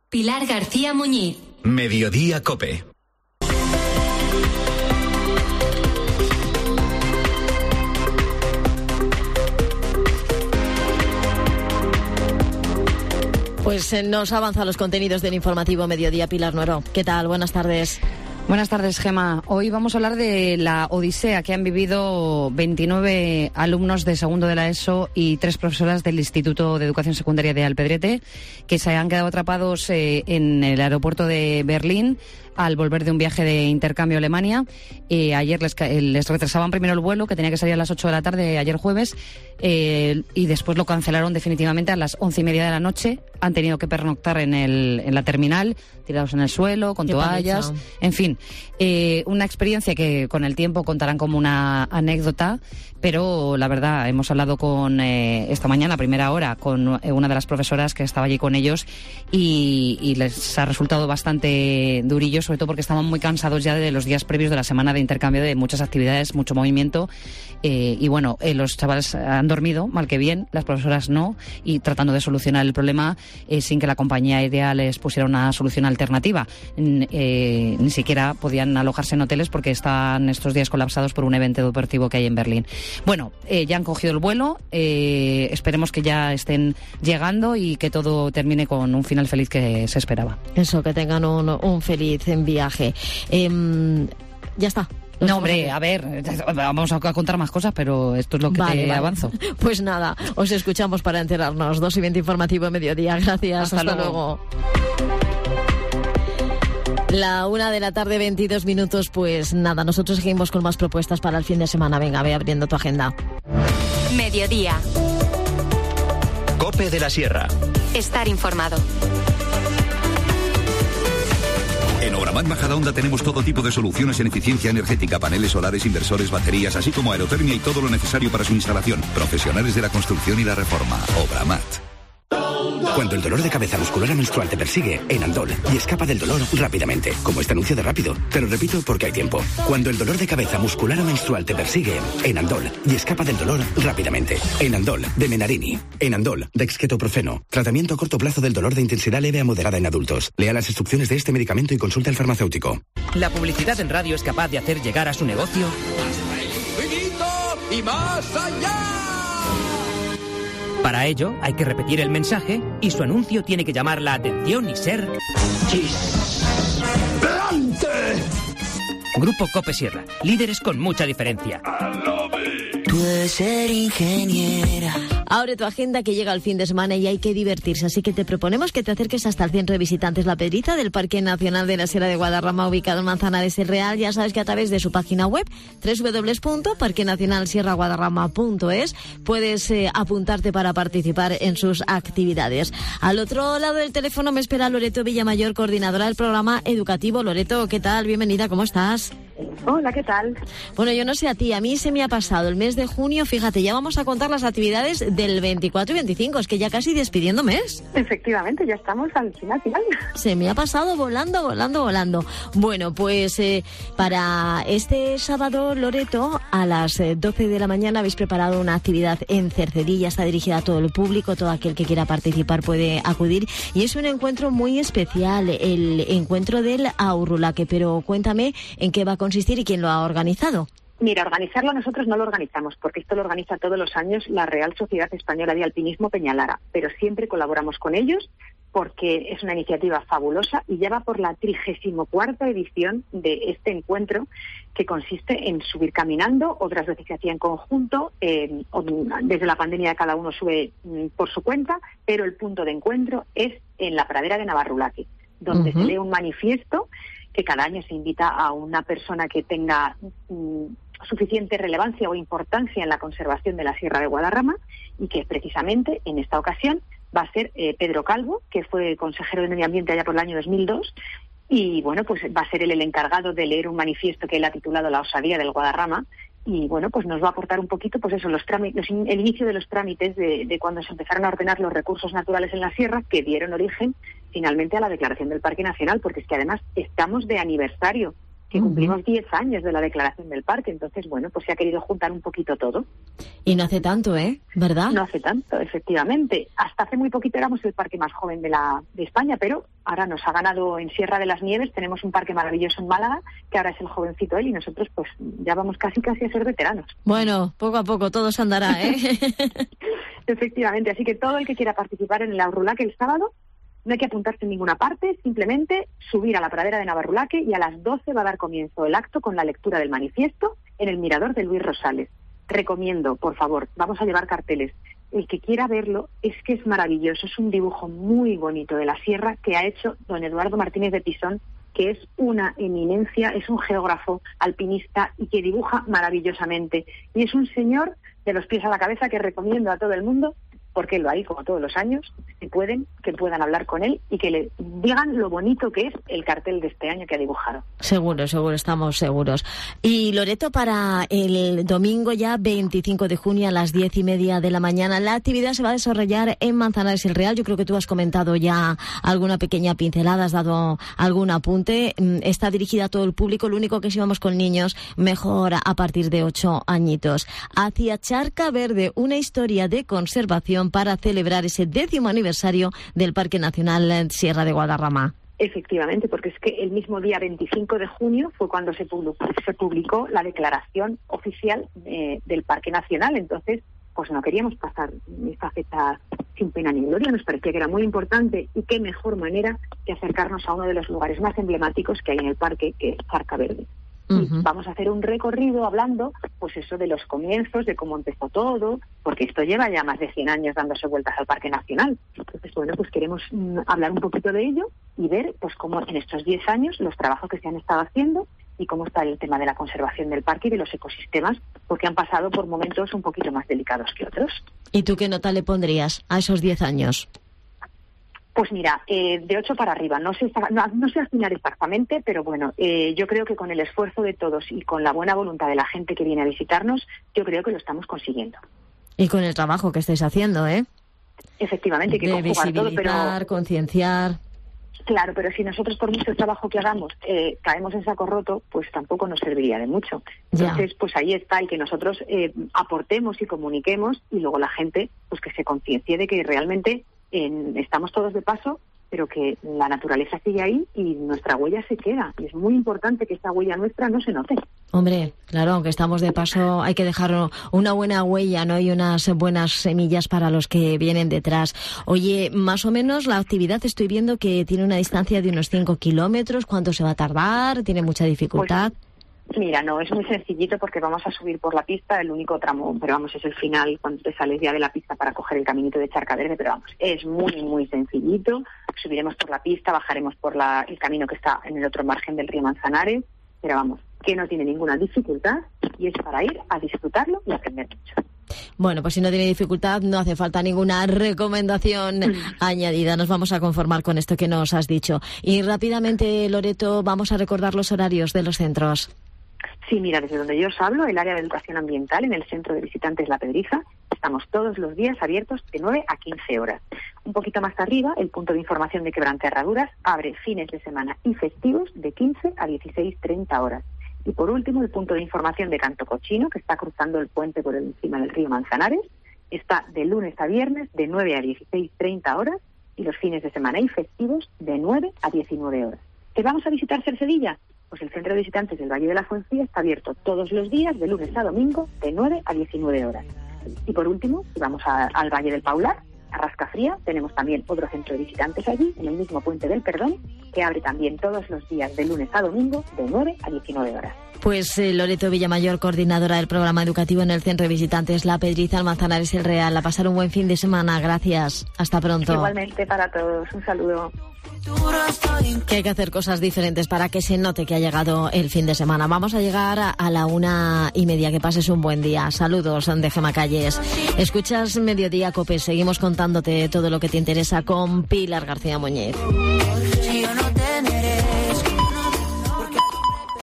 Pilar García Muñiz. Mediodía COPE. Pues nos avanza los contenidos del informativo Mediodía Pilar Nuero. ¿Qué tal? Buenas tardes. Buenas tardes, Gema. Hoy vamos a hablar de la odisea que han vivido 29 alumnos de segundo de la ESO y 3 profesoras del Instituto de Educación Secundaria de Alpedrete, que se han quedado atrapados en el aeropuerto de Berlín al volver de un viaje de intercambio a Alemania. Ayer les retrasaban primero el vuelo, que tenía que salir a las 8 de la tarde, ayer jueves, y después lo cancelaron definitivamente a las 11:30 de la noche. Han tenido que pernoctar en la terminal, tirados en el suelo, con toallas, en fin. Una experiencia que con el tiempo contarán como una anécdota, pero la verdad, hemos hablado con esta mañana, a primera hora, con una de las profesoras que estaba allí con ellos y les ha resultado bastante durillo, sobre todo porque estaban muy cansados ya de los días previos de la semana de intercambio, de muchas actividades, mucho movimiento, y bueno, los chavales han dormido, mal que bien, las profesoras no, y tratando de solucionar el problema sin que la compañía aérea les pusiera una solución alternativa. Ni siquiera podían alojarse en hoteles porque están estos días colapsados por un evento deportivo que hay en Berlín. Bueno, ya han cogido el vuelo, esperemos que ya estén llegando y que todo termine con un final feliz que se esperaba. Eso, que tengan un feliz viaje. Ya está. No, hombre, a ver, vamos a contar más cosas, pero esto es lo que te avanzo. Pues nada, os escuchamos para enterarnos. 2:20 informativo Mediodía. Gracias, hasta luego. La 1:00 p.m, 22 minutos, pues nada, nosotros seguimos con más propuestas para el fin de semana. Venga, ve abriendo tu agenda. Mediodía. COPE de la Sierra. Estar informado. En Obramat Majadahonda tenemos todo tipo de soluciones en eficiencia energética, paneles solares, inversores, baterías, así como aerotermia y todo lo necesario para su instalación. Profesionales de la construcción y la reforma. Obramat. Cuando el dolor de cabeza muscular menstrual te persigue, Enandol, y escapa del dolor rápidamente, como este anuncio de Rápido. Te lo repito porque hay tiempo. Cuando el dolor de cabeza muscular o menstrual te persigue, Enandol, y escapa del dolor rápidamente. Enandol, de Menarini. Enandol, de Ketoprofeno. Tratamiento a corto plazo del dolor de intensidad leve a moderada en adultos. Lea las instrucciones de este medicamento y consulta al farmacéutico. La publicidad en radio es capaz de hacer llegar a su negocio ¡hasta el infinito y más allá! Para ello, hay que repetir el mensaje y su anuncio tiene que llamar la atención y ser... ¡Chisplante! Grupo COPE Sierra, líderes con mucha diferencia. Puedes ser ingeniera. Abre tu agenda que llega el fin de semana y hay que divertirse, así que te proponemos que te acerques hasta el Centro de Visitantes La Pedriza del Parque Nacional de la Sierra de Guadarrama, ubicado en Manzanares el Real. Ya sabes que a través de su página web, www.parquenacionalsierraguadarrama.es, puedes apuntarte para participar en sus actividades. Al otro lado del teléfono me espera Loreto Villamayor, coordinadora del programa educativo. Loreto, ¿qué tal? Bienvenida, ¿cómo estás? Hola, ¿qué tal? Bueno, yo no sé a ti, a mí se me ha pasado el mes de junio, fíjate, ya vamos a contar las actividades del 24 y 25, es que ya casi despidiendo mes. Efectivamente, ya estamos al final. Se me ha pasado volando. Bueno, pues para este sábado, Loreto, a las 12 de la mañana habéis preparado una actividad en Cercedilla, está dirigida a todo el público, todo aquel que quiera participar puede acudir, y es un encuentro muy especial, el encuentro del Aurrulaque, pero cuéntame en qué va a consistir y quién lo ha organizado. Mira, organizarlo nosotros no lo organizamos, porque esto lo organiza todos los años la Real Sociedad Española de Alpinismo Peñalara, pero siempre colaboramos con ellos porque es una iniciativa fabulosa y ya va por la 34ª edición de este encuentro, que consiste en subir caminando, otras veces se hacía en conjunto, desde la pandemia cada uno sube por su cuenta, pero el punto de encuentro es en la pradera de Navarrulaque, donde se lee un manifiesto que cada año se invita a una persona que tenga suficiente relevancia o importancia en la conservación de la Sierra de Guadarrama, y que precisamente en esta ocasión va a ser Pedro Calvo, que fue consejero de Medio Ambiente allá por el año 2002, y bueno, pues va a ser él el encargado de leer un manifiesto que él ha titulado La osadía del Guadarrama, y bueno, pues nos va a aportar un poquito, pues eso, el inicio de los trámites de cuando se empezaron a ordenar los recursos naturales en la sierra, que dieron origen finalmente a la declaración del Parque Nacional, porque es que además estamos de aniversario que cumplimos 10 años de la declaración del parque. Entonces, bueno, pues se ha querido juntar un poquito todo. Y no hace tanto, ¿verdad? No hace tanto, efectivamente. Hasta hace muy poquito éramos el parque más joven de España, pero ahora nos ha ganado en Sierra de las Nieves. Tenemos un parque maravilloso en Málaga, que ahora es el jovencito él, y nosotros pues ya vamos casi a ser veteranos. Bueno, poco a poco todo se andará, Efectivamente, así que todo el que quiera participar en el Aurrulaque el sábado, no hay que apuntarse en ninguna parte, simplemente subir a la pradera de Navarrulaque y a las 12 va a dar comienzo el acto con la lectura del manifiesto en el mirador de Luis Rosales. Recomiendo, por favor, vamos a llevar carteles. El que quiera verlo, es que es maravilloso, es un dibujo muy bonito de la sierra que ha hecho don Eduardo Martínez de Pisón, que es una eminencia, es un geógrafo alpinista y que dibuja maravillosamente. Y es un señor de los pies a la cabeza que recomiendo a todo el mundo, porque él lo hay como todos los años, si pueden, que puedan hablar con él y que le digan lo bonito que es el cartel de este año que ha dibujado. Seguro, estamos seguros. Y Loreto, para el domingo ya 25 de junio a las 10:30 de la mañana, la actividad se va a desarrollar en Manzanares el Real. Yo creo que tú has comentado ya alguna pequeña pincelada, has dado algún apunte. Está dirigida a todo el público, lo único que si vamos con niños, mejor a partir de 8 añitos. Hacia Charca Verde, una historia de conservación para celebrar ese 10º aniversario del Parque Nacional Sierra de Guadarrama. Efectivamente, porque es que el mismo día 25 de junio fue cuando se publicó la declaración oficial del Parque Nacional. Entonces, pues no queríamos pasar esta fecha sin pena ni gloria. Nos parecía que era muy importante y qué mejor manera que acercarnos a uno de los lugares más emblemáticos que hay en el parque, que es Charca Verde. Y vamos a hacer un recorrido hablando, pues eso, de los comienzos, de cómo empezó todo, porque esto lleva ya más de 100 años dándose vueltas al Parque Nacional. Entonces, bueno, pues queremos hablar un poquito de ello y ver, pues cómo en estos 10 años los trabajos que se han estado haciendo y cómo está el tema de la conservación del parque y de los ecosistemas, porque han pasado por momentos un poquito más delicados que otros. ¿Y tú qué nota le pondrías a esos 10 años? Pues mira, de 8 para arriba, no sé afinar exactamente, pero bueno, yo creo que con el esfuerzo de todos y con la buena voluntad de la gente que viene a visitarnos, yo creo que lo estamos consiguiendo. Y con el trabajo que estáis haciendo, Efectivamente, hay que conjugar todo, pero concienciar. Claro, pero si nosotros por mucho trabajo que hagamos caemos en saco roto, pues tampoco nos serviría de mucho. Entonces, pues ahí está el que nosotros aportemos y comuniquemos y luego la gente pues que se conciencie de que realmente estamos todos de paso, pero que la naturaleza sigue ahí y nuestra huella se queda. Y es muy importante que esta huella nuestra no se note. Hombre, claro, aunque estamos de paso, hay que dejar una buena huella, ¿no? Y unas buenas semillas para los que vienen detrás. Oye, más o menos la actividad estoy viendo que tiene una distancia de unos 5 kilómetros. ¿Cuánto se va a tardar? ¿Tiene mucha dificultad? Mira, no, es muy sencillito porque vamos a subir por la pista, el único tramo, pero vamos, es el final cuando te sales ya de la pista para coger el caminito de Charca Verde, pero vamos, es muy, muy sencillito. Subiremos por la pista, bajaremos por el camino que está en el otro margen del río Manzanares, pero vamos, que no tiene ninguna dificultad y es para ir a disfrutarlo y aprender mucho. Bueno, pues si no tiene dificultad, no hace falta ninguna recomendación añadida. Nos vamos a conformar con esto que nos has dicho. Y rápidamente, Loreto, vamos a recordar los horarios de los centros. Sí, mira, desde donde yo os hablo, el área de educación ambiental en el centro de visitantes La Pedriza, estamos todos los días abiertos de 9 a 15 horas. Un poquito más arriba, el punto de información de Quebranta Herraduras abre fines de semana y festivos de 15 a 16:30 horas. Y por último, el punto de información de Canto Cochino, que está cruzando el puente por encima del río Manzanares, está de lunes a viernes de 9 a 16:30 horas y los fines de semana y festivos de 9 a 19 horas. ¿Te vamos a visitar Cercedilla? Pues el Centro de Visitantes del Valle de la Fuencía está abierto todos los días, de lunes a domingo, de 9 a 19 horas. Y por último, si vamos al Valle del Paular, a Rascafría, tenemos también otro centro de visitantes allí, en el mismo Puente del Perdón, que abre también todos los días, de lunes a domingo, de 9 a 19 horas. Pues Loreto Villamayor, coordinadora del programa educativo en el Centro de Visitantes La Pedriza, al Manzanares el Real. A pasar un buen fin de semana. Gracias. Hasta pronto. Igualmente para todos. Un saludo. Que hay que hacer cosas diferentes para que se note que ha llegado el fin de semana. Vamos a llegar a la 1:30. Que pases un buen día. Saludos de Gema Calles. Escuchas Mediodía COPE. Seguimos contándote todo lo que te interesa con Pilar García Muñiz.